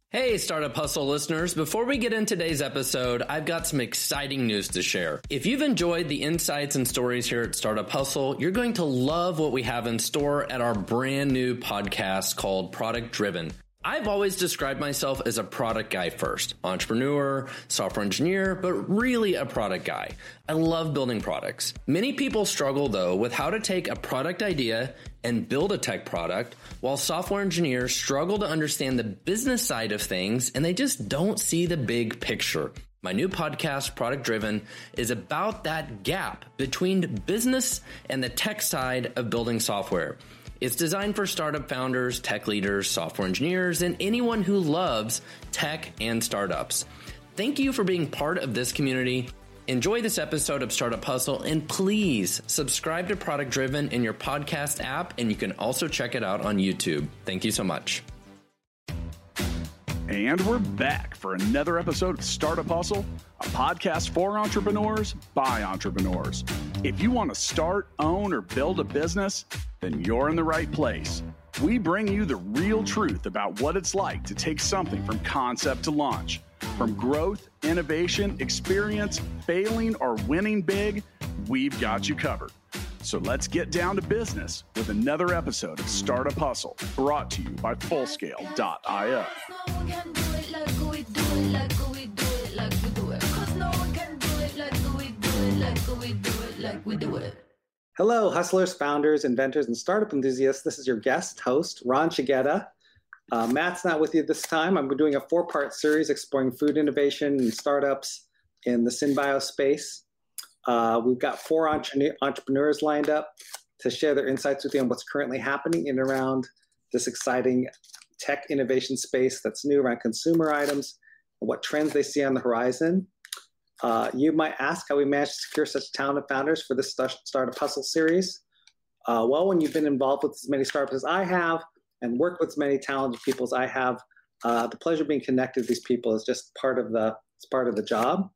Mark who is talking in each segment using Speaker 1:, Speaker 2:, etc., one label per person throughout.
Speaker 1: Hey, Startup Hustle listeners. Before we get into today's episode, I've got some exciting news to share. If you've enjoyed the insights and stories here at Startup Hustle, you're going to love what we have in store at our brand new podcast called Product Driven. I've always described myself as a product guy first, entrepreneur, software engineer, but really a product guy. I love building products. Many people struggle though with how to take a product idea and build a tech product, while software engineers struggle to understand the business side of things and they just don't see the big picture. My new podcast, Product Driven, is about that gap between business and the tech side of building software. It's designed for startup founders, tech leaders, software engineers, and anyone who loves tech and startups. Thank you for being part of this community. Enjoy this episode of Startup Hustle, and please subscribe to Product Driven in your podcast app, and you can also check it out on YouTube. Thank you so much.
Speaker 2: And we're back for another episode of Startup Hustle, a podcast for entrepreneurs by entrepreneurs. If you want to start, own, or build a business, then you're in the right place. We bring you the real truth about what it's like to take something from concept to launch. From growth, innovation, experience, failing, or winning big, we've got you covered. So let's get down to business with another episode of Startup Hustle, brought to you by Fullscale.io.
Speaker 3: Hello, hustlers, founders, inventors, and startup enthusiasts. This is your guest host, Ron Chigetta. Matt's not with you this time. I'm doing a 4-part series exploring food innovation and startups in the SynBio space. We've got 4 entrepreneurs lined up to share their insights with you on what's currently happening in and around this exciting tech innovation space that's new around consumer items and what trends they see on the horizon. You might ask how we managed to secure such talented founders for this Startup Hustle series. Well, when you've been involved with as many startups as I have and worked with as many talented people as I have, the pleasure of being connected with these people is just part of the job.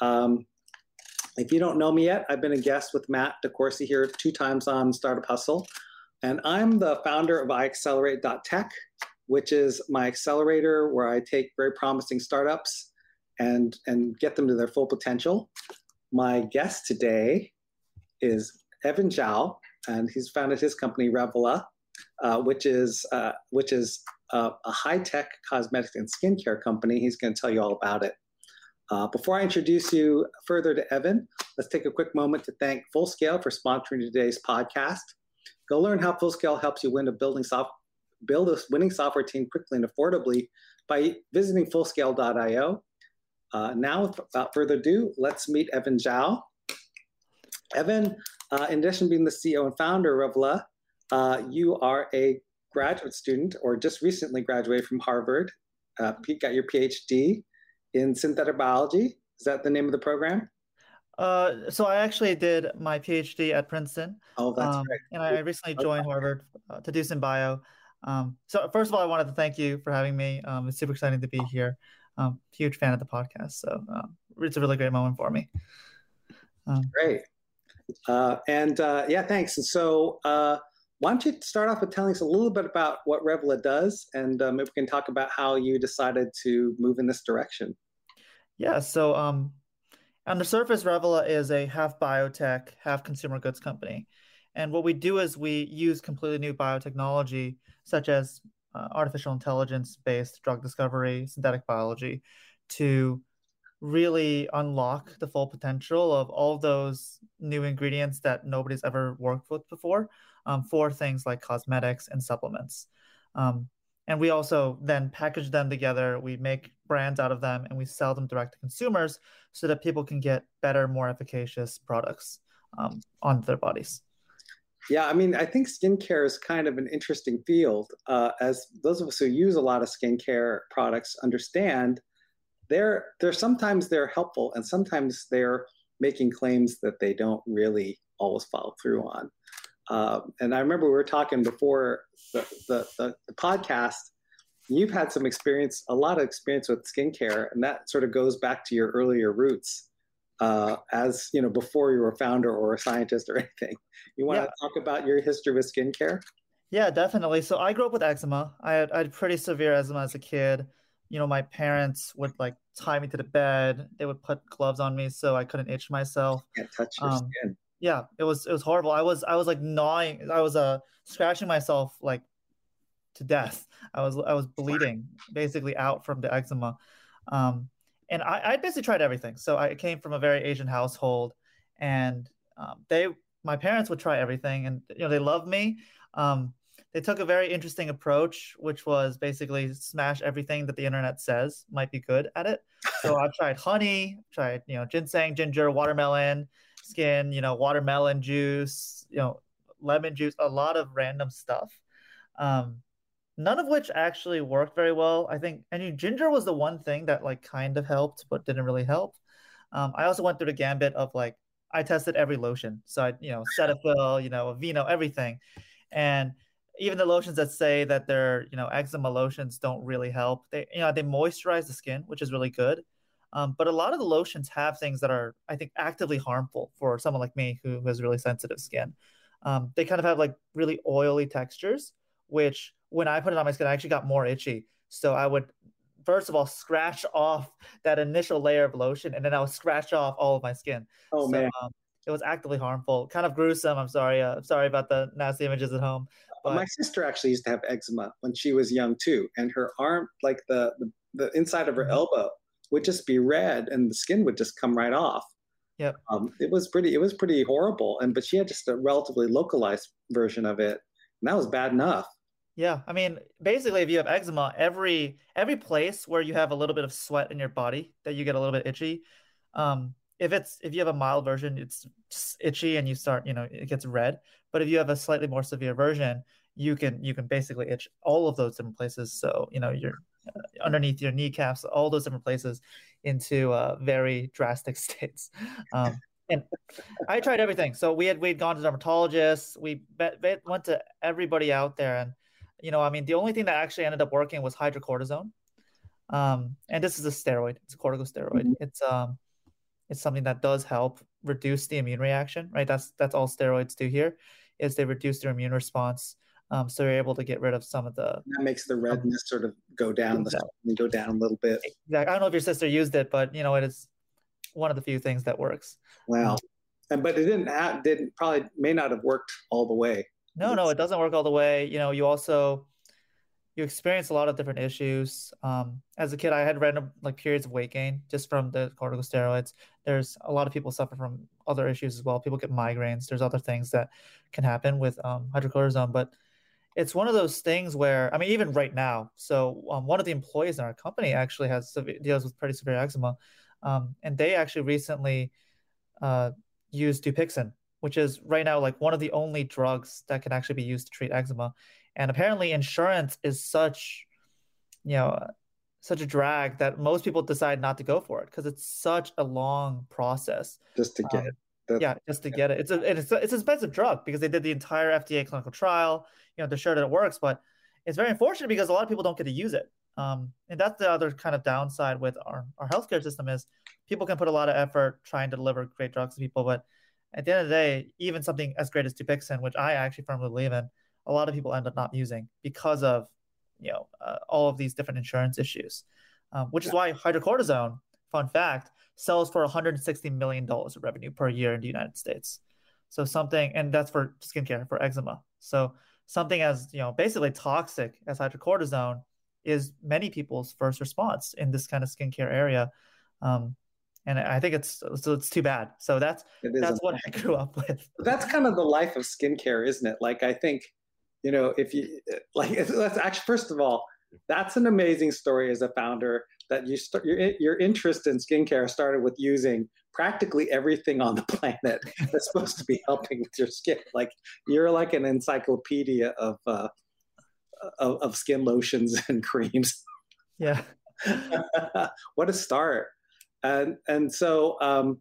Speaker 3: If you don't know me yet, I've been a guest with Matt DeCoursey here 2 times on Startup Hustle, and I'm the founder of iAccelerate.tech, which is my accelerator where I take very promising startups and get them to their full potential. My guest today is Evan Zhao, and he's founded his company Revela, which is a high-tech cosmetics and skincare company. He's going to tell you all about it. Before I introduce you further to Evan, let's take a quick moment to thank Fullscale for sponsoring today's podcast. Go learn how Fullscale helps you build a winning software team quickly and affordably by visiting Fullscale.io. Now, without further ado, let's meet Evan Zhao. Evan, in addition to being the CEO and founder of Revela, you are a graduate student or just recently graduated from Harvard. You got your PhD in synthetic biology. Is that the name of the program?
Speaker 4: So I actually did my PhD at Princeton.
Speaker 3: Oh, that's right.
Speaker 4: And I recently joined Harvard to do SynBio. So first of all, I wanted to thank you for having me. It's super exciting to be here. Huge fan of the podcast. So it's a really great moment for me.
Speaker 3: Great. Thanks. And so why don't you start off with telling us a little bit about what Revela does, and maybe we can talk about how you decided to move in this direction.
Speaker 4: Yeah, so on the surface, Revela is a half biotech, half consumer goods company. And what we do is we use completely new biotechnology, such as artificial intelligence-based drug discovery, synthetic biology, to really unlock the full potential of all those new ingredients that nobody's ever worked with before for things like cosmetics and supplements. And we also then package them together. We make brands out of them and we sell them direct to consumers so that people can get better, more efficacious products on their bodies.
Speaker 3: Yeah, I mean, I think skincare is kind of an interesting field. As those of us who use a lot of skincare products understand, sometimes they're helpful and sometimes they're making claims that they don't really always follow through on. And I remember we were talking before the podcast. You've had a lot of experience with skincare, and that sort of goes back to your earlier roots, as you know, before you were a founder or a scientist or anything. You want to talk about your history with skincare?
Speaker 4: Yeah, definitely. So I grew up with eczema. I had pretty severe eczema as a kid. my parents would like tie me to the bed. They would put gloves on me so I couldn't itch myself.
Speaker 3: Can't touch your skin.
Speaker 4: Yeah, it was horrible. I was like gnawing. I was scratching myself like to death. I was bleeding basically out from the eczema. And I basically tried everything. So I came from a very Asian household, and my parents would try everything, and they loved me. They took a very interesting approach, which was basically smash everything that the internet says might be good at it. So I've tried honey, tried ginseng, ginger, watermelon skin, watermelon juice, lemon juice, a lot of random stuff. None of which actually worked very well. I think, and ginger was the one thing that like kind of helped, but didn't really help. I also went through the gambit of like, I tested every lotion. So I, Cetaphil, Aveeno, everything. And even the lotions that say that they're, eczema lotions don't really help. They moisturize the skin, which is really good. But a lot of the lotions have things that are, I think, actively harmful for someone like me who has really sensitive skin. They kind of have like really oily textures, which when I put it on my skin, I actually got more itchy. So I would, first of all, scratch off that initial layer of lotion, and then I would scratch off all of my skin.
Speaker 3: Oh,
Speaker 4: so,
Speaker 3: man.
Speaker 4: It was actively harmful, kind of gruesome. I'm sorry. I'm sorry about the nasty images at home. But
Speaker 3: my sister actually used to have eczema when she was young too, and her arm, like the inside of her elbow, would just be red, and the skin would just come right off.
Speaker 4: Yep.
Speaker 3: It was pretty horrible, but she had just a relatively localized version of it, and that was bad enough.
Speaker 4: Yeah, I mean, basically, if you have eczema, every place where you have a little bit of sweat in your body that you get a little bit itchy, if you have a mild version, it's itchy and you start, it gets red. But if you have a slightly more severe version, you can basically itch all of those different places. So you're underneath your kneecaps, all those different places, into very drastic states. And I tried everything. So we'd gone to dermatologists. We went to everybody out there, and the only thing that actually ended up working was hydrocortisone. And this is a steroid. It's a corticosteroid. Mm-hmm. It's something that does help reduce the immune reaction, right? That's all steroids do here, is they reduce their immune response. So you're able to get rid of some of the.
Speaker 3: That makes the redness sort of go down, go down a little bit.
Speaker 4: Exactly. I don't know if your sister used it, but it is one of the few things that works.
Speaker 3: Wow. But it may not have worked all the way.
Speaker 4: No, it doesn't work all the way. You experience a lot of different issues. As a kid, I had random periods of weight gain just from the corticosteroids. There's a lot of people suffer from other issues as well. People get migraines. There's other things that can happen with hydrocortisone, but it's one of those things where, even right now, so one of the employees in our company actually deals with pretty severe eczema, and they actually recently used Dupixent, which is right now one of the only drugs that can actually be used to treat eczema. And apparently insurance is such a drag that most people decide not to go for it because it's such a long process.
Speaker 3: Just to get it.
Speaker 4: Just to get it. It's an expensive drug because they did the entire FDA clinical trial, to show that it works, but it's very unfortunate because a lot of people don't get to use it. And that's the other kind of downside with our healthcare system is people can put a lot of effort trying to deliver great drugs to people, but at the end of the day, even something as great as Dupixent, which I actually firmly believe in, a lot of people end up not using because of all of these different insurance issues, which is why hydrocortisone, fun fact, sells for $160 million of revenue per year in the United States. So and that's for skincare, for eczema. So something as basically toxic as hydrocortisone is many people's first response in this kind of skincare area. And I think it's too bad. So that's what I grew up with.
Speaker 3: That's kind of the life of skincare, isn't it? I think, if you that's actually, first of all, that's an amazing story as a founder that your interest in skincare started with using practically everything on the planet that's supposed to be helping with your skin. You're like an encyclopedia of skin lotions and creams.
Speaker 4: Yeah.
Speaker 3: What a start. And so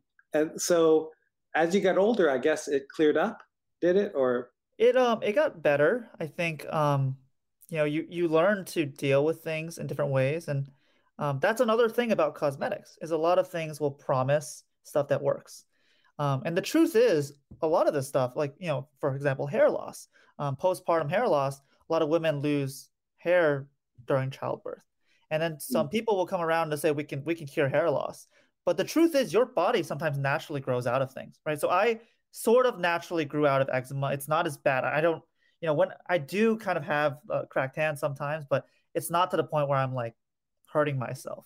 Speaker 3: as you got older, I guess it cleared up, did it? Or
Speaker 4: it got better. I think you learn to deal with things in different ways, and that's another thing about cosmetics is a lot of things will promise stuff that works, and the truth is a lot of this stuff, for example, hair loss, postpartum hair loss, a lot of women lose hair during childbirth. And then some people will come around to say we can cure hair loss. But the truth is your body sometimes naturally grows out of things, right? So I sort of naturally grew out of eczema. It's not as bad. I don't, when I do kind of have cracked hands sometimes, but it's not to the point where I'm like hurting myself.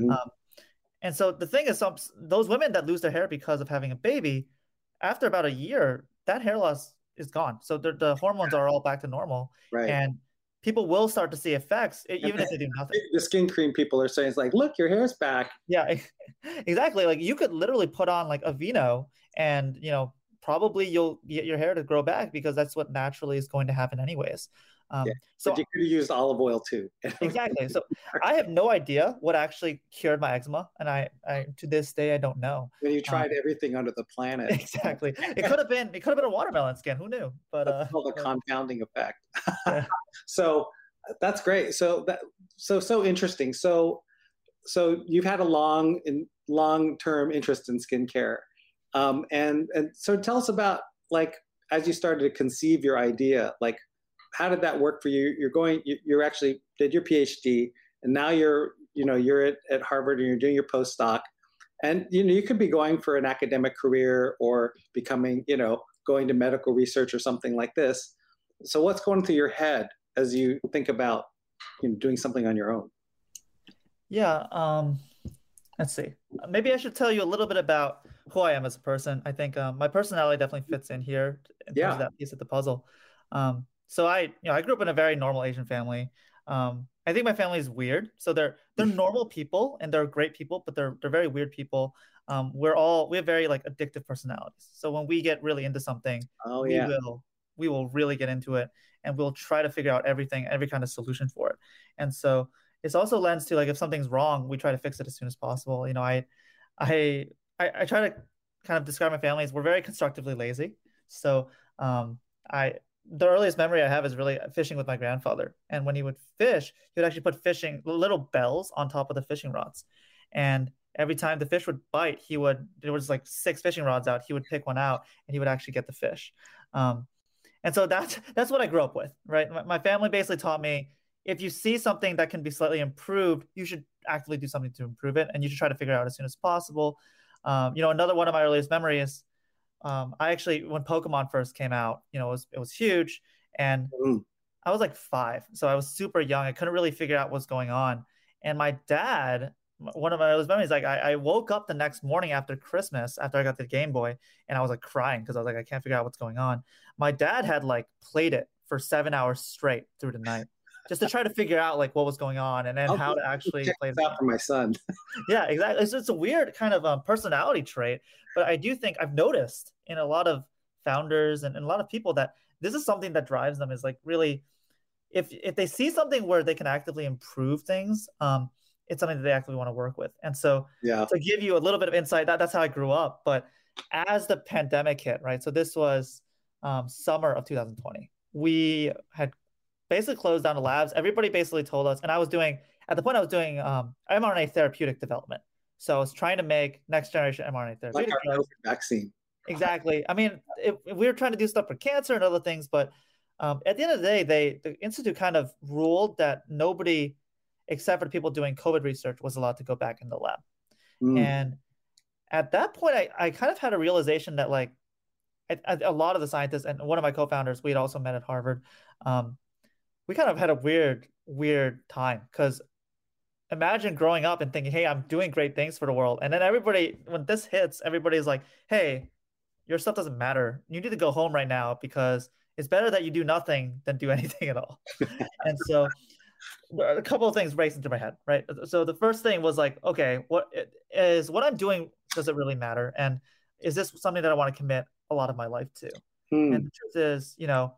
Speaker 4: And so the thing is, those women that lose their hair because of having a baby, after about a year, that hair loss is gone. So the hormones are all back to normal.
Speaker 3: Right.
Speaker 4: And people will start to see effects even if they do nothing.
Speaker 3: The skin cream people are saying, it's like, look, your hair's back.
Speaker 4: Yeah, exactly. Like you could literally put on like Aveeno and, probably you'll get your hair to grow back because that's what naturally is going to happen anyways. So
Speaker 3: but you could have used olive oil too.
Speaker 4: Exactly. So I have no idea what actually cured my eczema. And I to this day, I don't know.
Speaker 3: When you tried everything under the planet.
Speaker 4: Exactly. It could have been a watermelon skin. Who knew? But
Speaker 3: that's called a compounding effect. So that's great. So interesting. So you've had a long-term interest in skincare. And so tell us about, like, as you started to conceive your idea, like, how did that work for you? You actually did your PhD, and now you're at Harvard and you're doing your postdoc, and you could be going for an academic career or becoming, going to medical research or something like this. So what's going through your head as you think about doing something on your own?
Speaker 4: Yeah. Let's see. Maybe I should tell you a little bit about who I am as a person. I think my personality definitely fits in here in terms of that piece of the puzzle. So I grew up in a very normal Asian family. I think my family is weird. So they're normal people and they're great people, but they're very weird people. We have very like addictive personalities. So when we get really into something, we will really get into it and we'll try to figure out every kind of solution for it. And so it's also lends to like, if something's wrong, we try to fix it as soon as possible. I try to kind of describe my family as we're very constructively lazy. So the earliest memory I have is really fishing with my grandfather. And when he would fish, he would actually put little bells on top of the fishing rods. And every time the fish would bite, there was like 6 fishing rods out. He would pick one out and he would actually get the fish. And so that's what I grew up with, right? My family basically taught me, if you see something that can be slightly improved, you should actively do something to improve it. And you should try to figure it out as soon as possible. Another one of my earliest memories, I actually, when Pokemon first came out, it was huge, and I was like 5, so I was super young. I couldn't really figure out what's going on. And my dad, one of my earliest memories, like I woke up the next morning after Christmas, after I got the Game Boy, and I was like crying because I was like, I can't figure out what's going on. My dad had like played it for 7 hours straight through the night, just to try to figure out like what was going on and then how to actually play it
Speaker 3: out for my son.
Speaker 4: Yeah, exactly. It's a weird kind of personality trait, but I do think I've noticed in a lot of founders and a lot of people that this is something that drives them, is like really, if they see something where they can actively improve things, it's something that they actively want to work with. And so to give you a little bit of insight, that's how I grew up. But as the pandemic hit, right? So this was summer of 2020. We had basically closed down the labs. Everybody basically told us, and I was doing mRNA therapeutic development. So I was trying to make next generation mRNA therapeutic
Speaker 3: like our COVID vaccine.
Speaker 4: Exactly. I mean, we were trying to do stuff for cancer and other things, but at the end of the day, the institute kind of ruled that nobody, except for the people doing COVID research, was allowed to go back in the lab. And at that point, I kind of had a realization that like a lot of the scientists, and one of my co-founders, we had also met at Harvard. We kind of had a weird time, because imagine growing up and thinking, hey, I'm doing great things for the world. And then everybody, when this hits, everybody's like, hey, your stuff doesn't matter. You need to go home right now, because it's better that you do nothing than do anything at all. And so a couple of things raced into my head, right? So the first thing was like, okay, what I'm doing, does it really matter? And is this something that I want to commit a lot of my life to? And the truth is,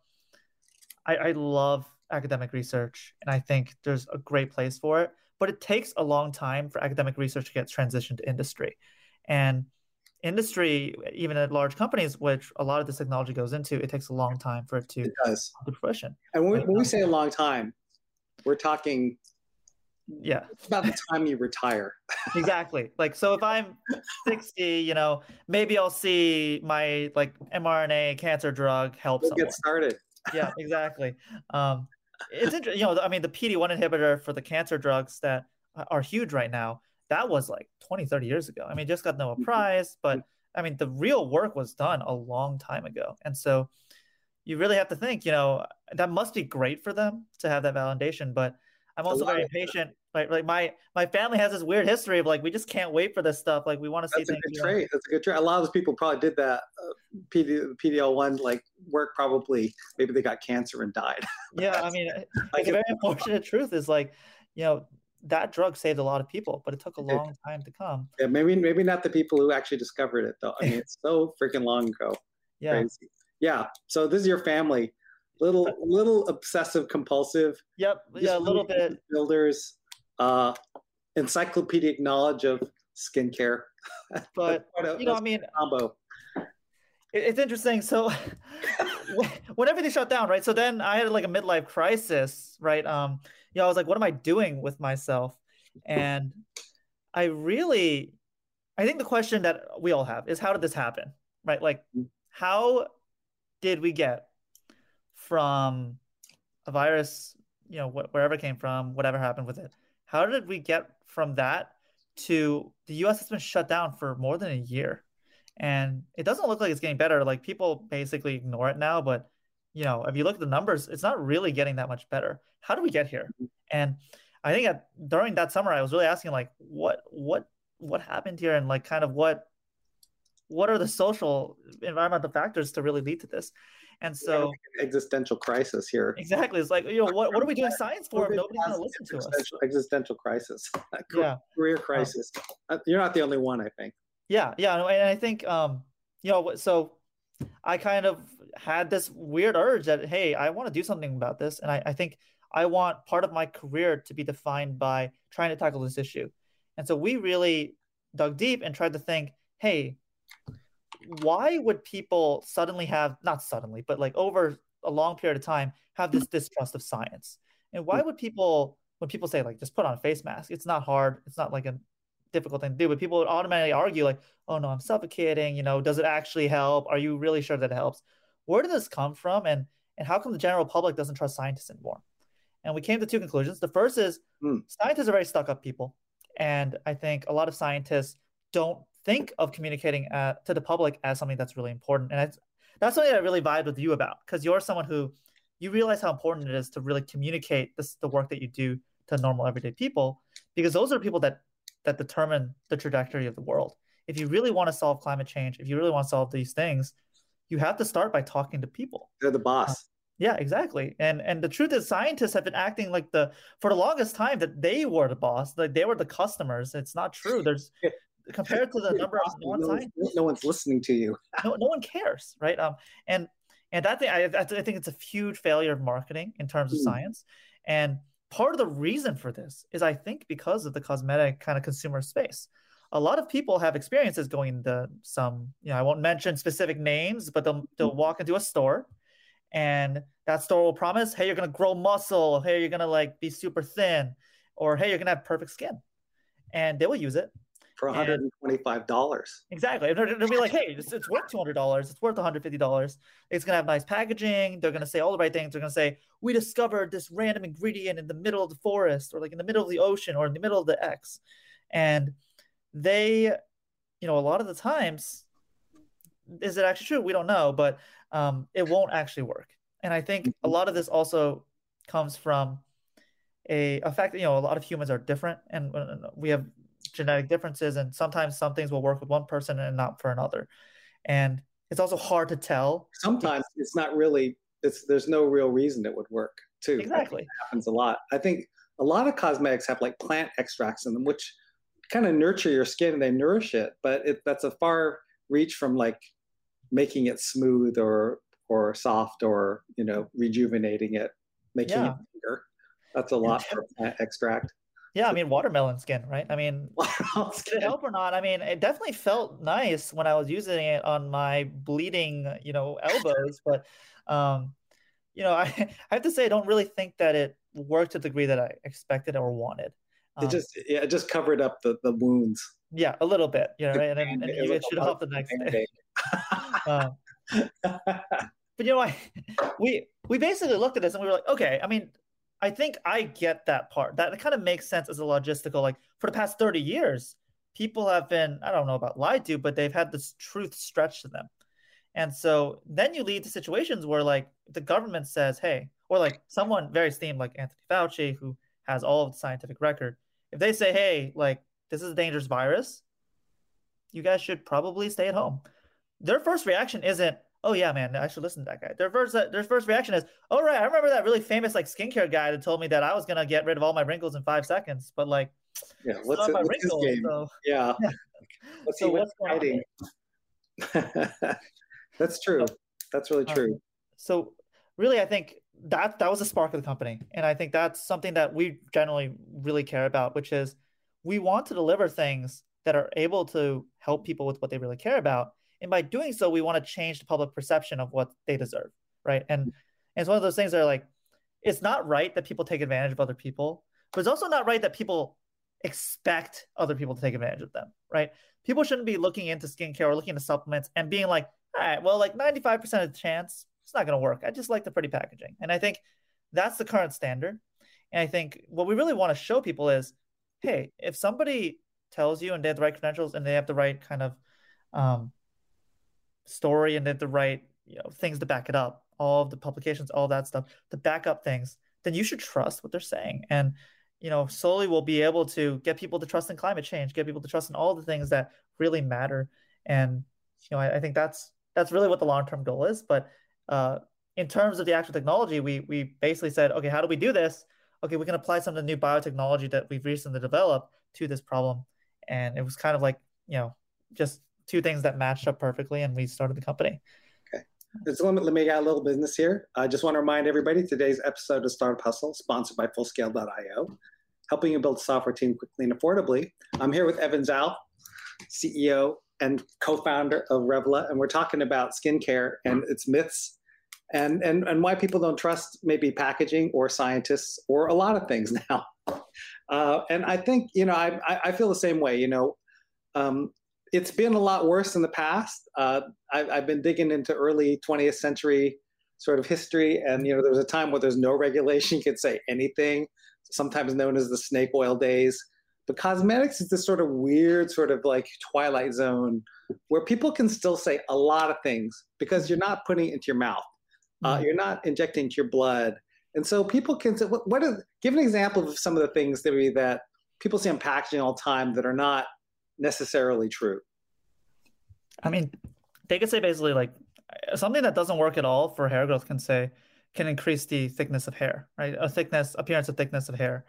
Speaker 4: I love academic research, and I think there's a great place for it, but it takes a long time for academic research to get transitioned to industry. And industry, even at large companies, which a lot of this technology goes into, it takes a long time for it to come to fruition.
Speaker 3: And when we say a long time, we're talking it's about the time you retire.
Speaker 4: Exactly. Like, so if I'm 60, maybe I'll see my like mRNA cancer drug help someone.
Speaker 3: Get started.
Speaker 4: Yeah, exactly. It's interesting. I mean, the PD-1 inhibitor for the cancer drugs that are huge right now, that was like 20, 30 years ago. I mean, it just got Nobel Prize, but I mean, the real work was done a long time ago. And so you really have to think, that must be great for them to have that validation. But I'm also very impatient. Like my family has this weird history of like, we just can't wait for this stuff. Like we want to see things.
Speaker 3: That's a good trait. A lot of those people probably did that PDL1 like work. Probably maybe they got cancer and died.
Speaker 4: Yeah, I mean, like a very unfortunate truth is like, that drug saved a lot of people, but it took a long time to come.
Speaker 3: Yeah, maybe not the people who actually discovered it though. I mean, it's so freaking long ago.
Speaker 4: Yeah.
Speaker 3: Crazy. Yeah. So this is your family, little obsessive compulsive.
Speaker 4: Yep. Yeah, a little bit.
Speaker 3: Builders, encyclopedic knowledge of skincare.
Speaker 4: But I mean,
Speaker 3: combo.
Speaker 4: It's interesting. So when everything shut down, right? So then I had like a midlife crisis, right? I was like, what am I doing with myself? And I think the question that we all have is, how did this happen, right? Like, how did we get from a virus, wherever it came from, whatever happened with it? How did we get from that to the US has been shut down for more than a year? And it doesn't look like it's getting better. Like people basically ignore it now, but if you look at the numbers, it's not really getting that much better. How do we get here? And I think during that summer, I was really asking like, what happened here, and like kind of what are the social environmental factors to really lead to this? And so
Speaker 3: existential crisis here.
Speaker 4: Exactly. It's like, what are we doing science for if nobody's going to listen to us?
Speaker 3: Existential crisis.
Speaker 4: Yeah.
Speaker 3: Career crisis. You're not the only one, I think.
Speaker 4: Yeah. And I think, so I kind of had this weird urge that, hey, I want to do something about this. And I think I want part of my career to be defined by trying to tackle this issue. And so we really dug deep and tried to think, hey, why would people not suddenly, but like over a long period of time, have this distrust of science? And why would people, when people say like, just put on a face mask, it's not hard, it's not like a difficult thing to do, but people would automatically argue like, oh no, I'm suffocating, does it actually help? Are you really sure that it helps? Where did this come from? And how come the general public doesn't trust scientists anymore? And we came to two conclusions. The first is scientists are very stuck up people. And I think a lot of scientists don't think of communicating to the public as something that's really important. And that's something that I really vibe with you about, because you're someone who, you realize how important it is to really communicate the work that you do to normal everyday people, because those are people that determine the trajectory of the world. If you really want to solve climate change, if you really want to solve these things, you have to start by talking to people.
Speaker 3: They're the boss.
Speaker 4: Yeah, exactly. And the truth is, scientists have been acting like for the longest time that they were the boss, like they were the customers. It's not true. There's compared to the number of
Speaker 3: no one's listening to you.
Speaker 4: no one cares, right? And that thing, I think it's a huge failure of marketing in terms of science. And part of the reason for this is, I think, because of the cosmetic kind of consumer space. A lot of people have experiences going into some, I won't mention specific names, but they'll walk into a store, and that store will promise, hey, you're going to grow muscle. Hey, you're going to like be super thin, or hey, you're going to have perfect skin. And they will use it
Speaker 3: for $125.
Speaker 4: Exactly. And they'll be like, hey, it's worth $200. It's worth $150. It's going to have nice packaging. They're going to say all the right things. They're going to say, we discovered this random ingredient in the middle of the forest, or like in the middle of the ocean, or in the middle of the X. And they, a lot of the times, is it actually true? We don't know, but it won't actually work. And I think a lot of this also comes from a fact that, a lot of humans are different, and we have genetic differences, and sometimes some things will work with one person and not for another. And it's also hard to tell.
Speaker 3: Sometimes it's not really, there's no real reason it would work too.
Speaker 4: Exactly.
Speaker 3: It happens a lot. I think a lot of cosmetics have like plant extracts in them, which kind of nurture your skin and they nourish it, but that's a far reach from like making it smooth or soft, or rejuvenating it, making it bigger. That's a lot for plant extract.
Speaker 4: Yeah, I mean, watermelon skin, right? I mean, did it help or not? I mean, it definitely felt nice when I was using it on my bleeding, elbows. But, I have to say, I don't really think that it worked to the degree that I expected or wanted.
Speaker 3: It just covered up the wounds.
Speaker 4: Yeah, a little bit, right? And you should off the next day. But we basically looked at this and we were like, okay, I mean, I think I get that part. That kind of makes sense as a logistical, like for the past 30 years, people have been, I don't know about lied to, but they've had this truth stretched to them. And so then you lead to situations where like the government says, hey, or like someone very esteemed like Anthony Fauci, who has all of the scientific record, if they say, hey, like this is a dangerous virus, you guys should probably stay at home. Their first reaction isn't, oh yeah, man, I should listen to that guy. Their first reaction is, oh right, I remember that really famous like skincare guy that told me that I was gonna get rid of all my wrinkles in 5 seconds. But like,
Speaker 3: yeah, what's his game? So, yeah. What's
Speaker 4: so
Speaker 3: he hiding? That's true. That's really true.
Speaker 4: So really, I think that was the spark of the company. And I think that's something that we generally really care about, which is we want to deliver things that are able to help people with what they really care about. And by doing so, we want to change the public perception of what they deserve, right? And it's one of those things that are like, it's not right that people take advantage of other people, but it's also not right that people expect other people to take advantage of them, right? People shouldn't be looking into skincare or looking into supplements and being like, all right, well, like 95% of the chance, it's not going to work. I just like the pretty packaging. And I think that's the current standard. And I think what we really want to show people is, hey, if somebody tells you and they have the right credentials and they have the right kind of story and they have the right things to back it up, all of the publications, all that stuff to back up things, then you should trust what they're saying. And slowly we'll be able to get people to trust in climate change, get people to trust in all the things that really matter. And I think that's really what the long-term goal is. But in terms of the actual technology, we basically said, okay, how do we do this? Okay, we can apply some of the new biotechnology that we've recently developed to this problem. And it was kind of like, just two things that matched up perfectly, and we started the company.
Speaker 3: Okay. Let me get a little business here. I just want to remind everybody, today's episode of Startup Hustle, sponsored by Fullscale.io, helping you build a software team quickly and affordably. I'm here with Evan Zhao, CEO and co-founder of Revela, and we're talking about skincare and its myths and why people don't trust maybe packaging or scientists or a lot of things now. And I think, I feel the same way. It's been a lot worse in the past. I've been digging into early 20th century sort of history, and there was a time where there's no regulation. You could say anything, sometimes known as the snake oil days. But cosmetics is this sort of weird sort of like twilight zone where people can still say a lot of things because you're not putting it into your mouth. You're not injecting into your blood. And so people can say, give an example of some of the things that people see on packaging all the time that are not necessarily true.
Speaker 4: I mean, they could say basically like something that doesn't work at all for hair growth can increase the thickness of hair, right? Appearance of thickness of hair.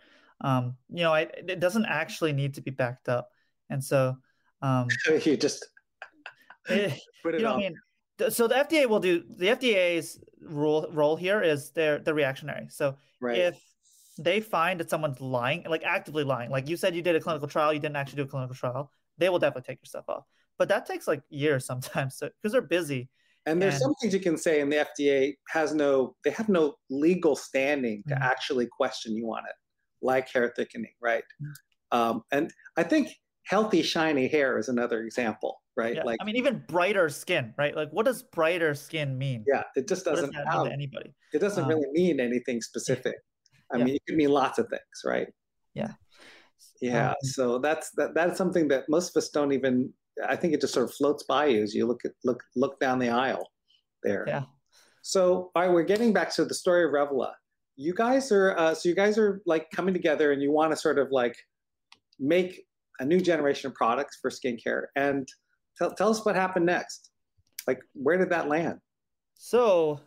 Speaker 4: It doesn't actually need to be backed up. And so
Speaker 3: you just put it on.
Speaker 4: So the FDA will do the FDA's role here is they're reactionary. So if they find that someone's lying, like actively lying, like you said you did a clinical trial, you didn't actually do a clinical trial, they will definitely take your stuff off. But that takes like years sometimes because they're busy.
Speaker 3: And there's some things you can say, and the FDA have no legal standing to actually question you on it, like hair thickening, right? And I think healthy, shiny hair is another example, right?
Speaker 4: Yeah. Like, even brighter skin, right? Like, what does brighter skin mean?
Speaker 3: Yeah, it just doesn't
Speaker 4: mean to anybody.
Speaker 3: It doesn't really mean anything specific. I mean, it could mean lots of things, right?
Speaker 4: Yeah.
Speaker 3: Yeah. So that's something that most of us don't even. I think it just sort of floats by you as you look down the aisle there.
Speaker 4: Yeah.
Speaker 3: So, all right, we're getting back to the story of Revela. You guys are like coming together, and you want to sort of like make a new generation of products for skincare. And tell us what happened next. Like, where did that land?
Speaker 4: So,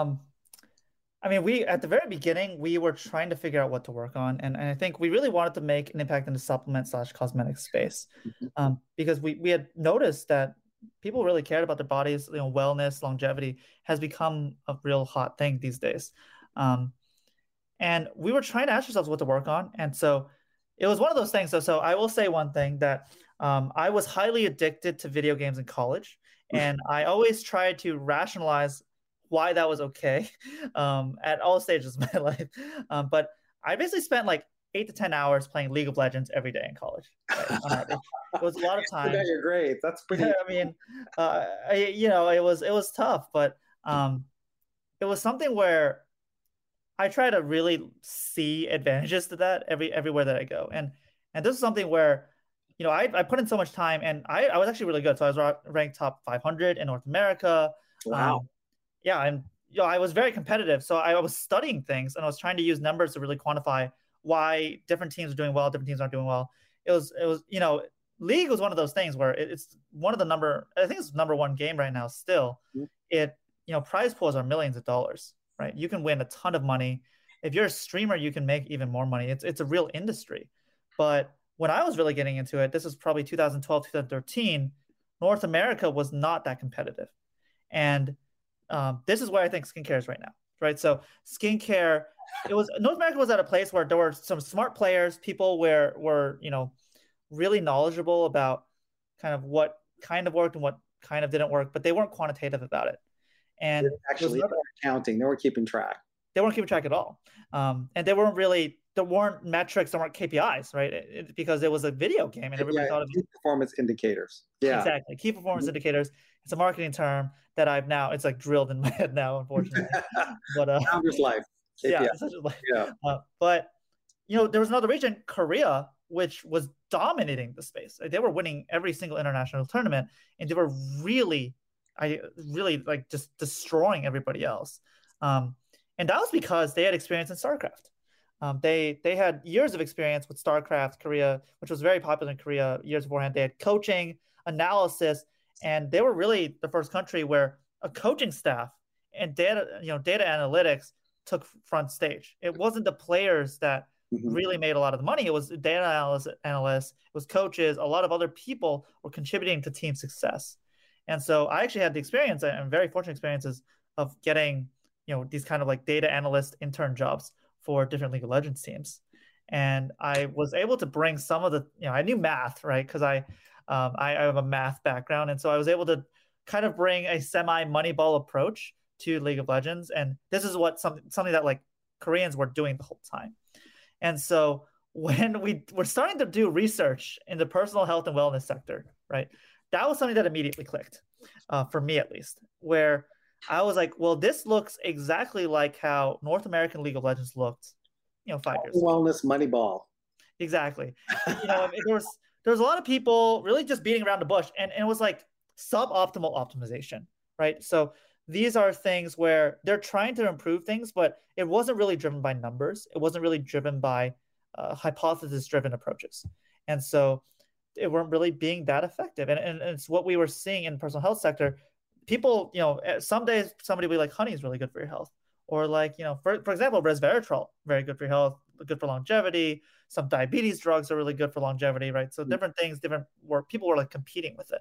Speaker 4: we at the very beginning, we were trying to figure out what to work on. And I think we really wanted to make an impact in the supplement/cosmetic space because we had noticed that people really cared about their bodies, wellness, longevity has become a real hot thing these days. And we were trying to ask ourselves what to work on. And so it was one of those things. So I will say one thing that I was highly addicted to video games in college. And I always tried to rationalize why that was okay at all stages of my life. But I basically spent like 8 to 10 hours playing League of Legends every day in college. Right? It was a lot of time.
Speaker 3: Your grades. That's pretty.
Speaker 4: It was tough, but it was something where I try to really see advantages to that everywhere that I go. And this is something where, I put in so much time, and I was actually really good. So I was ranked top 500 in North America.
Speaker 3: Wow.
Speaker 4: Yeah, and I was very competitive. So I was studying things, and I was trying to use numbers to really quantify why different teams are doing well, different teams aren't doing well. It was League was one of those things where it's one of I think it's number one game right now still. Mm-hmm. Prize pools are millions of dollars, right? You can win a ton of money. If you're a streamer, you can make even more money. It's a real industry. But when I was really getting into it, this was probably 2012, 2013, North America was not that competitive. And this is where I think skincare is right now, right? So skincare, North America was at a place where there were some smart players, people were really knowledgeable about kind of what kind of worked and what kind of didn't work, but they weren't quantitative about it. And
Speaker 3: actually, they weren't counting, they weren't keeping track.
Speaker 4: They weren't keeping track at all. And there weren't metrics, there weren't KPIs, right? Because it was a video game and everybody thought of
Speaker 3: key performance indicators. Yeah,
Speaker 4: exactly. Key performance indicators. It's a marketing term that it's like drilled in my head now, unfortunately. But
Speaker 3: founder's life.
Speaker 4: Yeah. But there was another region, Korea, which was dominating the space. They were winning every single international tournament, and they were really like just destroying everybody else. And that was because they had experience in StarCraft. They had years of experience with StarCraft Korea, which was very popular in Korea years beforehand. They had coaching, analysis, and they were really the first country where a coaching staff and data analytics took front stage. It wasn't the players that really made a lot of the money. It was data analysts, it was coaches, a lot of other people were contributing to team success. And so I actually had the experience, and very fortunate experiences, of getting these kind of like data analyst intern jobs for different League of Legends teams. And I was able to bring some of the, I knew math, right? Because I have a math background. And so I was able to kind of bring a semi-Moneyball approach to League of Legends. And this is what something that like Koreans were doing the whole time. And so when we were starting to do research in the personal health and wellness sector, right, that was something that immediately clicked, for me at least, where I was like, well, this looks exactly like how North American League of Legends looked, 5 years ago.
Speaker 3: Wellness Moneyball.
Speaker 4: Exactly. There was a lot of people really just beating around the bush, and it was like suboptimal optimization, right? So these are things where they're trying to improve things, but it wasn't really driven by numbers. It wasn't really driven by hypothesis-driven approaches. And so it weren't really being that effective. And it's what we were seeing in the personal health sector. People, some days somebody will be like, honey is really good for your health. Or like, for example, resveratrol, very good for your health, good for longevity. Some diabetes drugs are really good for longevity, right? So different things, where people were like competing with it.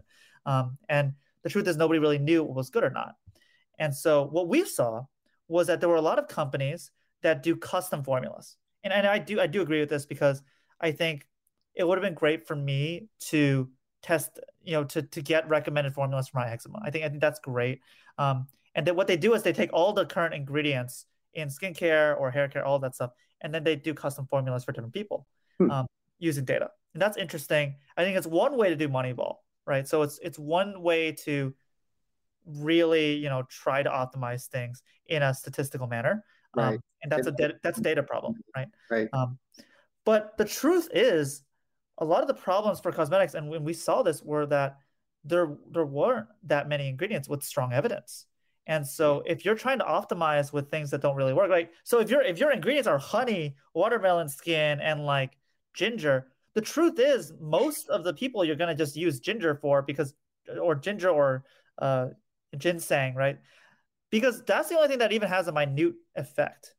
Speaker 4: And the truth is nobody really knew what was good or not. And so what we saw was that there were a lot of companies that do custom formulas. And I do agree with this, because I think it would have been great for me to test, to get recommended formulas for my eczema. I think that's great. And then what they do is they take all the current ingredients in skincare or hair care, all that stuff, and then they do custom formulas for different people using data. And that's interesting. I think it's one way to do Moneyball, right? So it's one way to really, try to optimize things in a statistical manner.
Speaker 3: Right.
Speaker 4: And that's a data problem, right?
Speaker 3: Right.
Speaker 4: But the truth is, a lot of the problems for cosmetics, and when we saw this, were that there weren't that many ingredients with strong evidence. And so if you're trying to optimize with things that don't really work, like, so if your ingredients are honey, watermelon skin, and like ginger, the truth is most of the people you're going to just use ginger for, or ginseng, right? Because that's the only thing that even has a minute effect.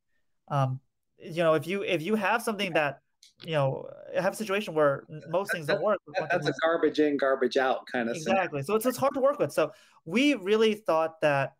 Speaker 4: If you have something that, have a situation where most things don't work.
Speaker 3: That's a garbage in, garbage out kind of thing.
Speaker 4: Exactly. So it's hard to work with. So we really thought that,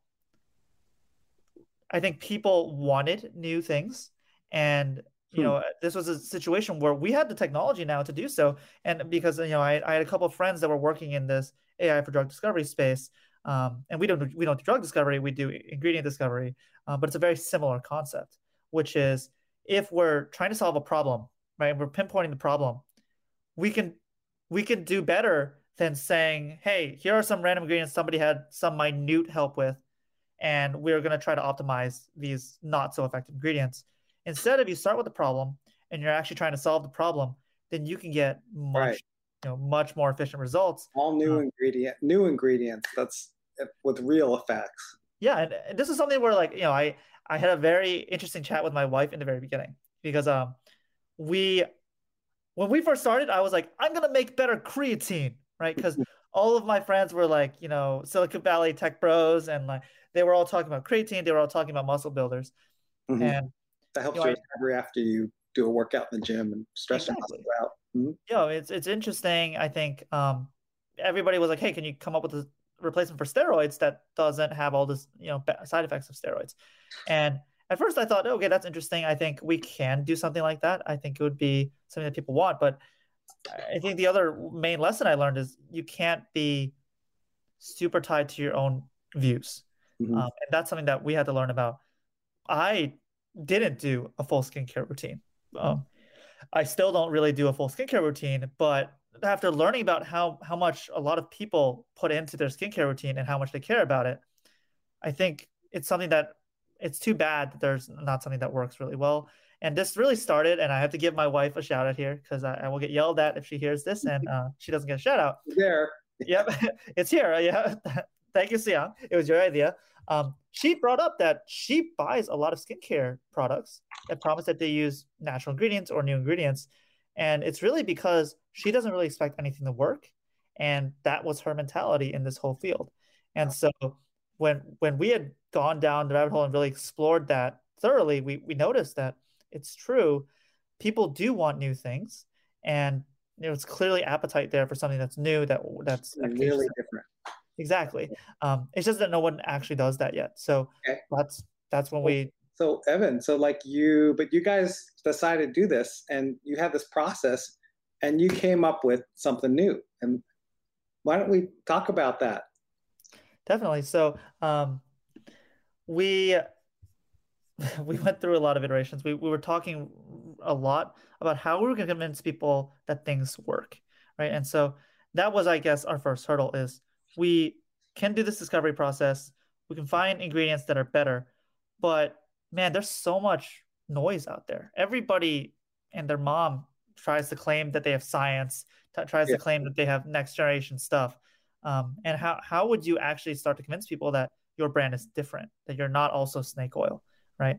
Speaker 4: I think people wanted new things, and this was a situation where we had the technology now to do so. And because I had a couple of friends that were working in this AI for drug discovery space, and we don't do drug discovery, we do ingredient discovery, but it's a very similar concept, which is if we're trying to solve a problem, right, we're pinpointing the problem, we can do better than saying, hey, here are some random ingredients somebody had some minute help with, and we're going to try to optimize these not so effective ingredients. Instead, if you start with the problem and you're actually trying to solve the problem, then you can get much more efficient results.
Speaker 3: All new ingredients. That's with real effects.
Speaker 4: Yeah, and this is something where I had a very interesting chat with my wife in the very beginning, because when we first started, I was like, I'm gonna make better creatine, right? Because all of my friends were like, Silicon Valley tech bros, and like they were all talking about creatine, they were all talking about muscle builders, and
Speaker 3: that helps your recovery after you do a workout in the gym and stress your muscle out.
Speaker 4: It's interesting. I think everybody was like, hey, can you come up with a replacement for steroids that doesn't have all this side effects of steroids? And at first I thought, okay, that's interesting. I think we can do something like that. I think it would be something that people want. But I think the other main lesson I learned is you can't be super tied to your own views. And that's something that we had to learn about. I didn't do a full skincare routine. I still don't really do a full skincare routine, but after learning about how much a lot of people put into their skincare routine and how much they care about it, I think it's something that it's too bad that there's not something that works really well. And this really started, and I have to give my wife a shout out here, because I will get yelled at if she hears this and she doesn't get a shout out.
Speaker 3: There.
Speaker 4: Yep, it's here. Yeah. Thank you, Siang. It was your idea. She brought up that she buys a lot of skincare products that promise that they use natural ingredients or new ingredients. And it's really because she doesn't really expect anything to work. And that was her mentality in this whole field. And so when we had gone down the rabbit hole and really explored that thoroughly, we noticed that it's true. People do want new things. And it's clearly appetite there for something that's new, that's
Speaker 3: really different.
Speaker 4: Exactly. It's just that no one actually does that yet. So that's when we.
Speaker 3: So Evan, but you guys decided to do this, and you had this process, and you came up with something new. And why don't we talk about that?
Speaker 4: Definitely. So we went through a lot of iterations. We were talking a lot about how we were going to convince people that things work, right? And so that was, I guess, our first hurdle is we can do this discovery process. We can find ingredients that are better, but man, there's so much noise out there. Everybody and their mom tries to claim that they have science, tries to claim that they have next generation stuff. And how would you actually start to convince people that your brand is different, that you're not also snake oil, right?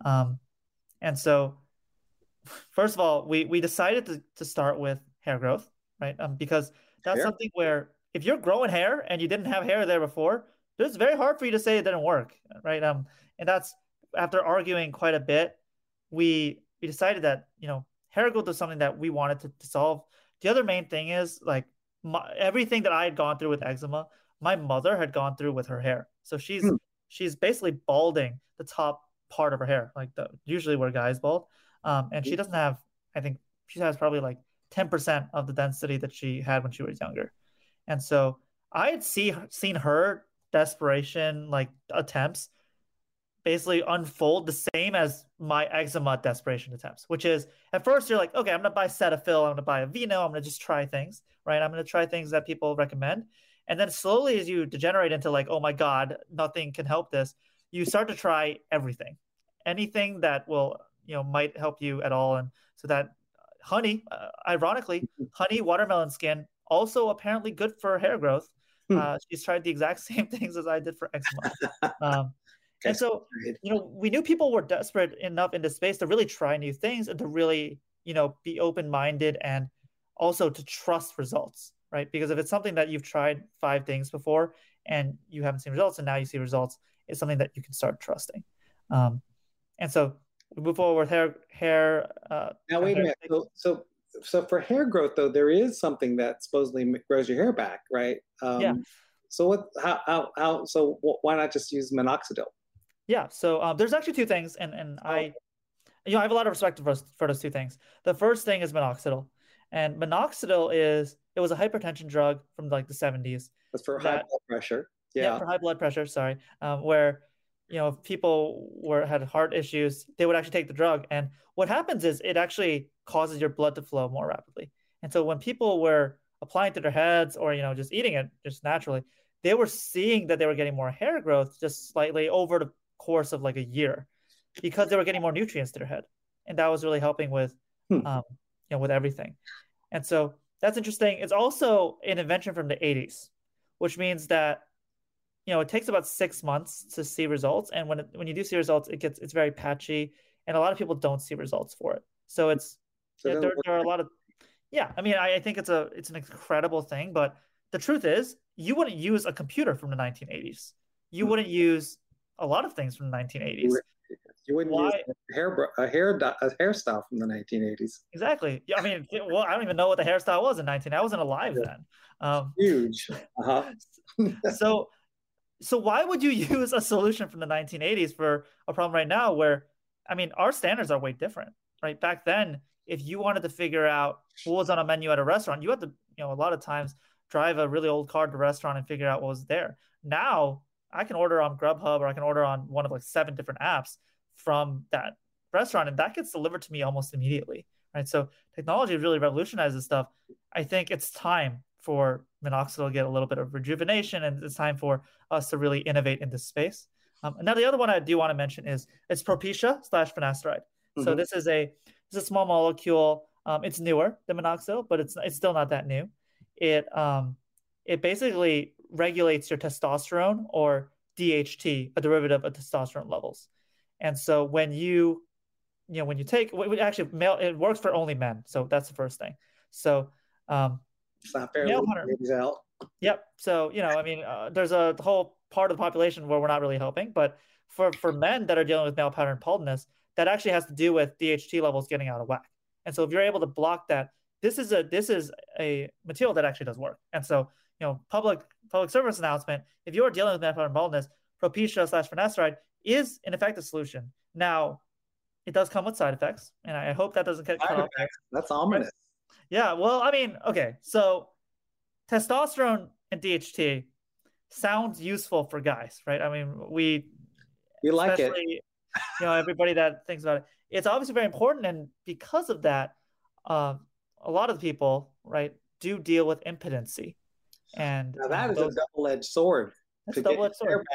Speaker 4: And so first of all, we decided to start with hair growth, right? Because that's something where if you're growing hair and you didn't have hair there before, it's very hard for you to say it didn't work, right? And that's after arguing quite a bit, we decided that hair growth was something that we wanted to solve. The other main thing is everything that I had gone through with eczema, my mother had gone through with her hair. So she's basically balding the top part of her hair, like usually where guys bald, and she doesn't have. I think she has probably like 10% of the density that she had when she was younger. And so I had seen her desperation attempts basically unfold the same as my eczema desperation attempts, which is at first you're like, okay, I'm going to buy Cetaphil, I'm going to buy Aveeno, I'm going to just try things, right? I'm going to try things that people recommend. And then slowly as you degenerate into oh my God, nothing can help this, you start to try everything, anything that will, might help you at all. And so that honey, ironically, honey, watermelon skin, also apparently good for hair growth. She's tried the exact same things as I did for eczema. And so, we knew people were desperate enough in this space to really try new things and to really, be open-minded and also to trust results, right? Because if it's something that you've tried 5 things before and you haven't seen results and now you see results, it's something that you can start trusting. And so we move forward with hair.
Speaker 3: Now, wait a minute. So for hair growth, though, there is something that supposedly grows your hair back, right? So why not just use minoxidil?
Speaker 4: Yeah. So there's actually 2 things, and I have a lot of respect for those 2 things. The first thing is minoxidil, and minoxidil was a hypertension drug from the 70s.
Speaker 3: That's for high blood pressure. Yeah,
Speaker 4: for high blood pressure. Sorry, where if people had heart issues, they would actually take the drug, and what happens is it actually causes your blood to flow more rapidly. And so when people were applying to their heads or just eating it just naturally, they were seeing that they were getting more hair growth just slightly over the course of like a year because they were getting more nutrients to their head. And that was really helping with, with everything. And so that's interesting. It's also an invention from the 80s, which means that, it takes about 6 months to see results. And when you do see results, it's very patchy, and a lot of people don't see results for it. So there are a lot of, I think it's an incredible thing, but the truth is you wouldn't use a computer from the 1980s. You wouldn't use a lot of things from the 1980s.
Speaker 3: You wouldn't use a hairstyle from the 1980s.
Speaker 4: Exactly. Yeah, I don't even know what the hairstyle was in 19. I wasn't alive then.
Speaker 3: Huge.
Speaker 4: So why would you use a solution from the 1980s for a problem right now where, our standards are way different, right? Back then, if you wanted to figure out what was on a menu at a restaurant, you had to, a lot of times drive a really old car to the restaurant and figure out what was there. Now, I can order on Grubhub, or I can order on one of like 7 different apps from that restaurant, and that gets delivered to me almost immediately, right? So technology really revolutionizes this stuff. I think it's time for minoxidil to get a little bit of rejuvenation, and it's time for us to really innovate in this space. And now the other one I do want to mention is it's Propecia/finasteride. So this is a small molecule. It's newer than minoxidil, but it's still not that new. It basically regulates your testosterone, or DHT, a derivative of testosterone levels. And so when you take, it works for only men. So that's the first thing. So
Speaker 3: it's not fair.
Speaker 4: Yep. So, there's a whole part of the population where we're not really helping, but for men that are dealing with male pattern baldness, that actually has to do with DHT levels getting out of whack. And so if you're able to block that, this is a material that actually does work. And so, public service announcement, if you are dealing with male pattern baldness, Propecia/finasteride is an effective solution. Now, it does come with side effects, and I hope that doesn't get cut off.
Speaker 3: That's ominous.
Speaker 4: Yeah, well, okay, so testosterone and DHT sounds useful for guys, right? We
Speaker 3: like it.
Speaker 4: Everybody that thinks about it, it's obviously very important, and because of that, a lot of the people, right, do deal with impotency. And
Speaker 3: now that is a double-edged sword.
Speaker 4: That's a double-edged sword.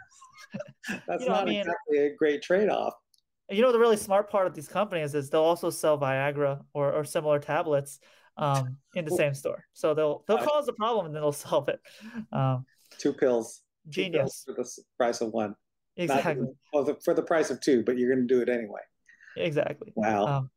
Speaker 3: That's not exactly a great trade-off.
Speaker 4: The really smart part of these companies is they'll also sell Viagra or similar tablets in the same store. So they'll cause a problem and then they'll solve it.
Speaker 3: 2 pills.
Speaker 4: Genius.
Speaker 3: 2 pills for the price of 1.
Speaker 4: Exactly.
Speaker 3: For the price of 2, but you're going to do it anyway.
Speaker 4: Exactly.
Speaker 3: Wow.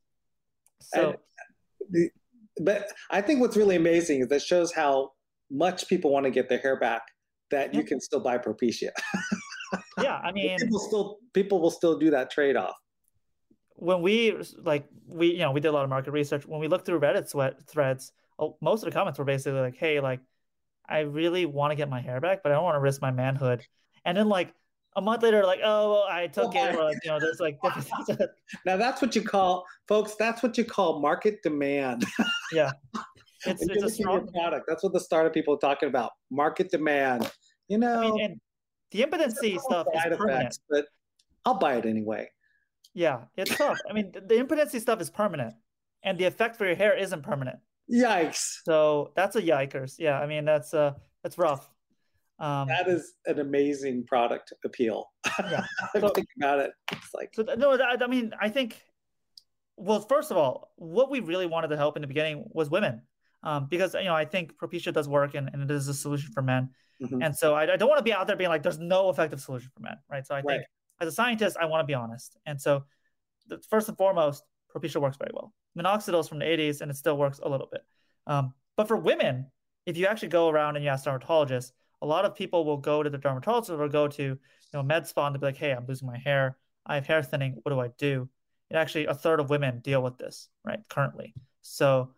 Speaker 3: But I think what's really amazing is that shows how much people want to get their hair back, that you can still buy Propecia.
Speaker 4: Yeah,
Speaker 3: people will still do that trade-off.
Speaker 4: When we did a lot of market research. When we looked through Reddit threads, most of the comments were basically like, "Hey, I really want to get my hair back, but I don't want to risk my manhood." And then a month later, "Oh, well, I took it." Or there's different things.
Speaker 3: Now that's what you call, folks. That's what you call market demand.
Speaker 4: Yeah, it's a strong
Speaker 3: product. That's what the startup people are talking about. Market demand.
Speaker 4: and the impotency stuff is permanent.
Speaker 3: But I'll buy it anyway.
Speaker 4: Yeah, it's tough. The impotency stuff is permanent, and the effect for your hair isn't permanent.
Speaker 3: Yikes!
Speaker 4: So that's a yikers. Yeah, that's rough.
Speaker 3: That is an amazing product appeal.
Speaker 4: Yeah.
Speaker 3: Think about it. It's
Speaker 4: I think. Well, first of all, what we really wanted to help in the beginning was women, because I think Propecia does work, and it is a solution for men. And so I don't want to be out there being like, there's no effective solution for men, right? So I think as a scientist, I want to be honest. And so first and foremost, Propecia works very well. Minoxidil is from the 80s, and it still works a little bit. But for women, if you actually go around and you ask dermatologists, a lot of people will go to the dermatologist or go to med spa and they'll be like, "Hey, I'm losing my hair. I have hair thinning. What do I do?" And actually, a third of women deal with this, right, currently. So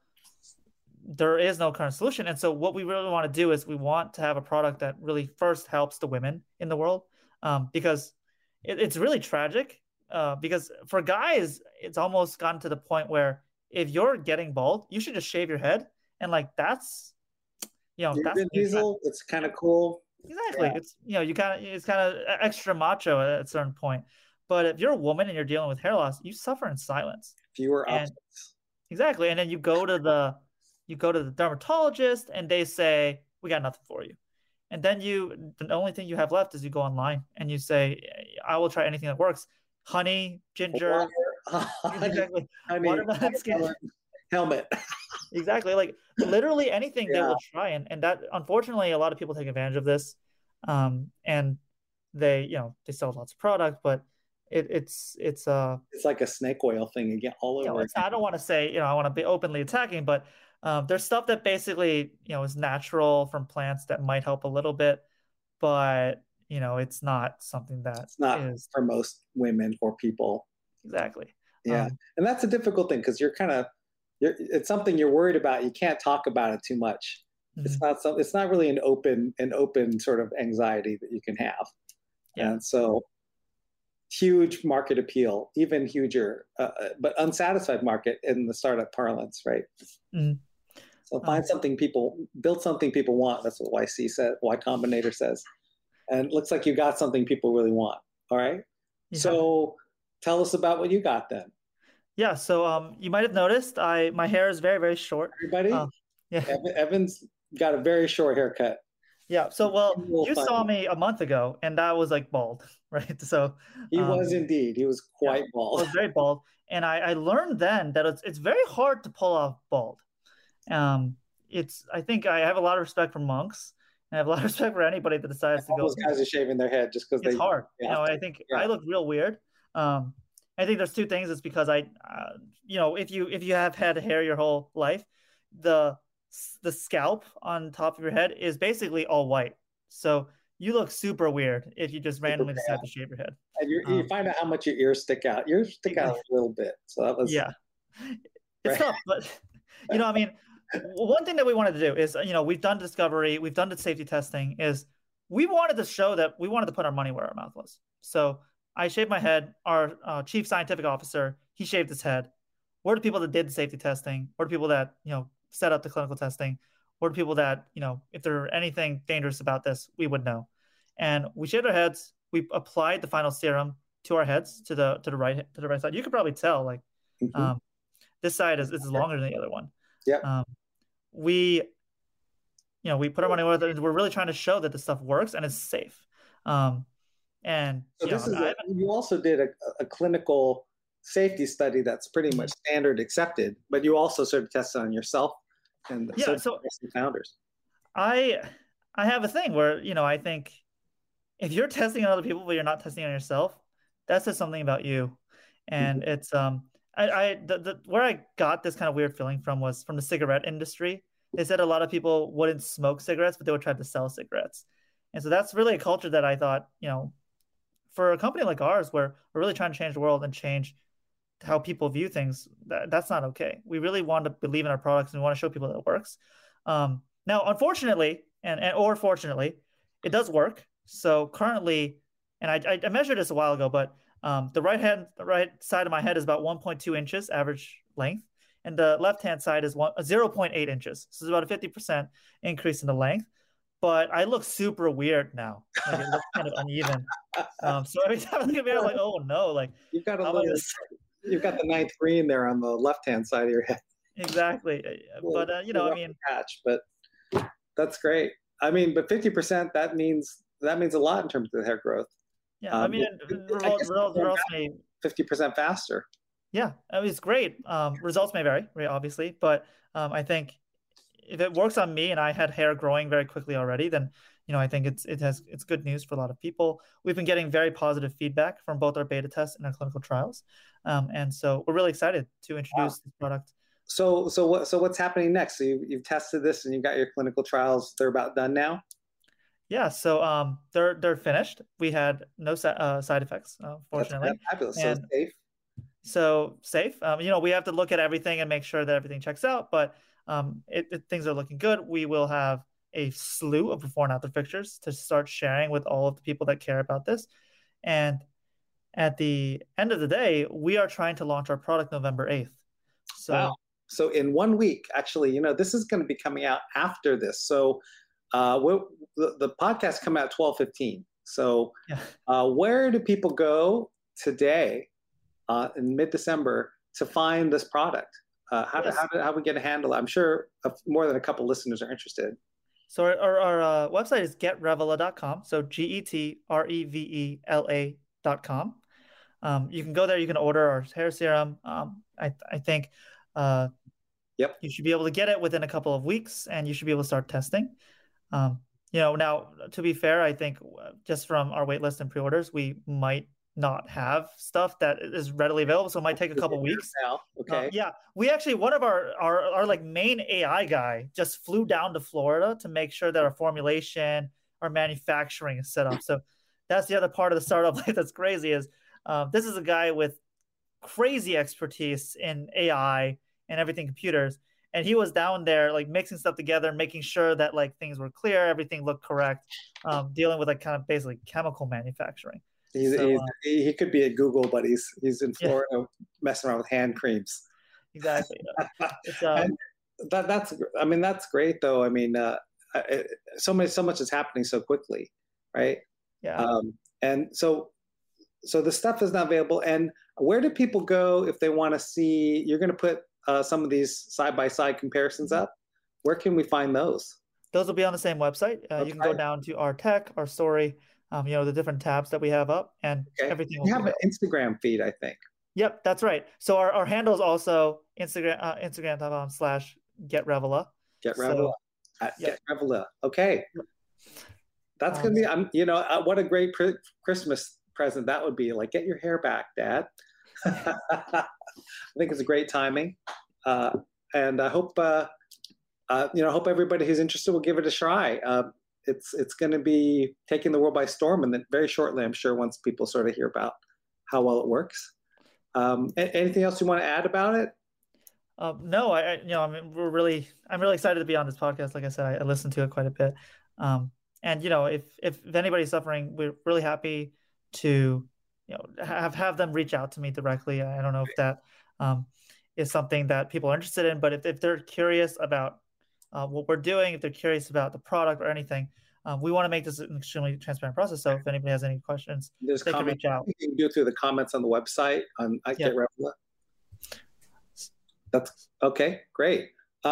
Speaker 4: there is no current solution. And so what we really want to do is we want to have a product that really first helps the women in the world, because it's really tragic, because for guys, it's almost gotten to the point where if you're getting bald, you should just shave your head. And that's, that's
Speaker 3: Vin Diesel. It's kind of cool.
Speaker 4: Exactly. Yeah. It's kind of extra macho at a certain point. But if you're a woman and you're dealing with hair loss, you suffer in silence.
Speaker 3: Fewer options.
Speaker 4: Exactly. And then you go to the dermatologist and they say, "We got nothing for you." And then the only thing you have left is you go online and you say, I will try anything that works. Honey, ginger,
Speaker 3: honey,
Speaker 4: watermelon skin,
Speaker 3: helmet.
Speaker 4: Exactly. Like literally anything they will try. And that, unfortunately, a lot of people take advantage of this. And they sell lots of product, but it's
Speaker 3: like a snake oil thing again, all over.
Speaker 4: I don't want to say, I want to be openly attacking, but there's stuff that basically, is natural from plants that might help a little bit, but it's not something that's not
Speaker 3: for most women or people.
Speaker 4: Exactly.
Speaker 3: Yeah. And that's a difficult thing because it's something you're worried about. You can't talk about it too much. Mm-hmm. It's not really an open sort of anxiety that you can have. Yeah. And so huge market appeal, even huger, but unsatisfied market in the startup parlance, right? Mm-hmm. So build something people want. That's what YC said, Y Combinator says. And it looks like you got something people really want. All right. Yeah. So tell us about what you got then.
Speaker 4: Yeah. So you might have noticed my hair is very, very short.
Speaker 3: Everybody? Yeah. Evan's got a very short haircut.
Speaker 4: Yeah. So, you saw me a month ago and I was like bald, right? So
Speaker 3: he was indeed. He was quite bald.
Speaker 4: I was very bald. And I learned then that it's very hard to pull off bald. I think I have a lot of respect for monks. I have a lot of respect for anybody that decides to go.
Speaker 3: Those guys are shaving their head just because
Speaker 4: it's hard. I think I look real weird. I think there's two things. It's because if you have had hair your whole life, the scalp on top of your head is basically all white. So you look super weird if you just randomly decide to shave your head.
Speaker 3: And you find out how much your ears stick out. Yours stick out a little bit. So that was
Speaker 4: It's tough, but one thing that we wanted to do is, we've done discovery, we've done the safety testing, is we wanted to show that we wanted to put our money where our mouth was. So I shaved my head. Our chief scientific officer, he shaved his head. We're the people that did the safety testing. We're the people that, set up the clinical testing. We're the people that, if there were anything dangerous about this, we would know. And we shaved our heads. We applied the final serum to our heads, to the right side. You could probably tell, like, this side is longer than the other one.
Speaker 3: Yeah.
Speaker 4: We put our money where we're really trying to show that this stuff works and is safe. And
Speaker 3: so you also did a clinical safety study that's pretty much standard accepted, but you also sort of tested on yourself and the founders.
Speaker 4: I have a thing where, I think if you're testing on other people but you're not testing on yourself, that says something about you. And it's where I got this kind of weird feeling from was from the cigarette industry. They said a lot of people wouldn't smoke cigarettes, but they would try to sell cigarettes. And so that's really a culture that I thought, for a company like ours, where we're really trying to change the world and change how people view things, that's not okay. We really want to believe in our products and we want to show people that it works. Now, unfortunately, or fortunately, it does work. So currently, and I measured this a while ago, but the right side of my head is about 1.2 inches average length, and the left-hand side is 0.8 inches. So it's about a 50% increase in the length. But I look super weird now. Like, it looks kind of uneven. So every time I look at me, I'm like, oh no, like
Speaker 3: you've got you've got the ninth green there on the left-hand side of your head.
Speaker 4: Exactly. But
Speaker 3: patch, but that's great. I mean, but 50%, that means a lot in terms of the hair growth.
Speaker 4: Yeah, results may
Speaker 3: 50% faster.
Speaker 4: Yeah, it's great. Results may vary, right, obviously, but I think if it works on me and I had hair growing very quickly already, then I think it's good news for a lot of people. We've been getting very positive feedback from both our beta tests and our clinical trials, and so we're really excited to introduce this product.
Speaker 3: So what's happening next? So you've tested this and you've got your clinical trials. They're about done now.
Speaker 4: Yeah, so they're finished. We had no side effects, fortunately.
Speaker 3: That's fabulous.
Speaker 4: So safe. We have to look at everything and make sure that everything checks out, but things are looking good. We will have a slew of before and after pictures to start sharing with all of the people that care about this. And at the end of the day, we are trying to launch our product November 8th. So,
Speaker 3: wow. So in 1 week, actually, this is going to be coming out after this. So the podcast come out 12/15. So where do people go today in mid-December to find this product? How we get a handle? I'm sure more than a couple listeners are interested.
Speaker 4: So our website is getrevela.com. So GETREVELA.com. You can go there. You can order our hair serum. I think you should be able to get it within a couple of weeks, and you should be able to start testing. Now, to be fair, I think just from our wait list and pre-orders, we might not have stuff that is readily available, so it might take a couple weeks.
Speaker 3: Okay.
Speaker 4: We actually, one of our like main AI guy just flew down to Florida to make sure that our formulation, our manufacturing is set up. So that's the other part of the startup life that's crazy is this is a guy with crazy expertise in AI and everything computers. And he was down there like mixing stuff together, making sure that like things were clear, everything looked correct, dealing with like kind of basically chemical manufacturing.
Speaker 3: He could be at Google, but he's in Florida messing around with hand creams.
Speaker 4: Exactly.
Speaker 3: That's great though. I mean, so much is happening so quickly, right?
Speaker 4: Yeah.
Speaker 3: And so the stuff is not available. And where do people go if they want to see? You're going to put some of these side-by-side comparisons up. Where can we find those?
Speaker 4: Those will be on the same website. You can go down to our tech, our story, the different tabs that we have up, and everything.
Speaker 3: You have an Instagram feed, I think.
Speaker 4: Yep, that's right. So our handle is also Instagram.com/GetRevela.
Speaker 3: GetRevela. GetRevela. Okay. That's going to be, what a great Christmas present that would be. Like, get your hair back, Dad. I think it's a great timing. And I hope, hope everybody who's interested will give it a try. It's going to be taking the world by storm, and then very shortly, I'm sure, once people sort of hear about how well it works. Anything else you want to add about it?
Speaker 4: No, I'm really excited to be on this podcast. Like I said, I listened to it quite a bit. And if anybody's suffering, we're really happy to have them reach out to me directly. I don't know if that is something that people are interested in, but if they're curious about what we're doing, if they're curious about the product or anything, we want to make this an extremely transparent process. So if anybody has any questions, they can reach out.
Speaker 3: You can go through the comments on the website on GetRevela. That's okay, great.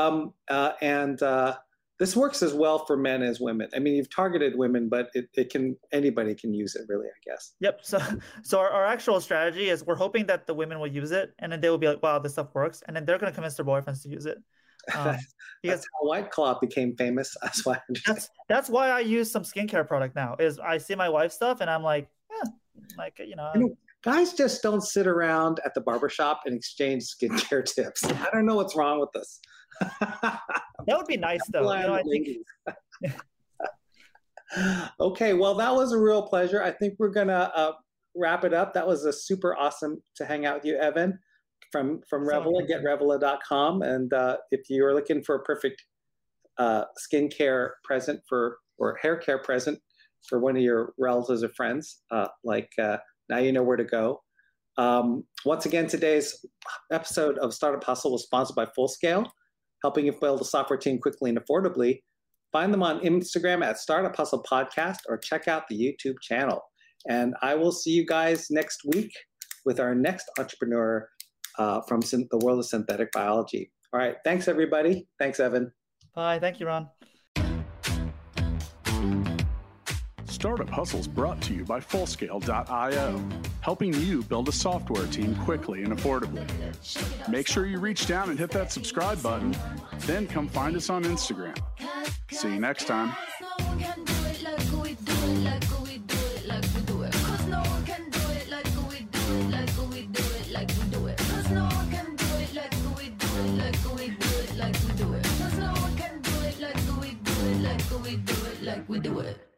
Speaker 3: This works as well for men as women. I mean, you've targeted women, but anybody can use it, really, I guess.
Speaker 4: Yep. So our actual strategy is we're hoping that the women will use it, and then they will be like, wow, this stuff works. And then they're going to convince their boyfriends to use it.
Speaker 3: Because that's how White Claw became famous.
Speaker 4: That's why I use some skincare product now, is I see my wife's stuff and I'm like,
Speaker 3: guys just don't sit around at the barbershop and exchange skincare tips. I don't know what's wrong with this.
Speaker 4: That would be nice, though. I think.
Speaker 3: Okay, well, that was a real pleasure. I think we're gonna wrap it up. That was a super awesome to hang out with you, Evan, from Revela, GetRevela.com. And if you're looking for a perfect skincare present or hair care present for one of your relatives or friends, now you know where to go. Once again, today's episode of Startup Hustle was sponsored by Fullscale, helping you build a software team quickly and affordably. Find them on Instagram at Startup Hustle Podcast, or check out the YouTube channel. And I will see you guys next week with our next entrepreneur from the world of synthetic biology. All right. Thanks, everybody. Thanks, Evan.
Speaker 4: Bye. Thank you, Ron.
Speaker 2: Startup Hustle is brought to you by Fullscale.io, helping you build a software team quickly and affordably. Make sure you reach down and hit that subscribe button, then come find us on Instagram. See you next time.
Speaker 5: We do it.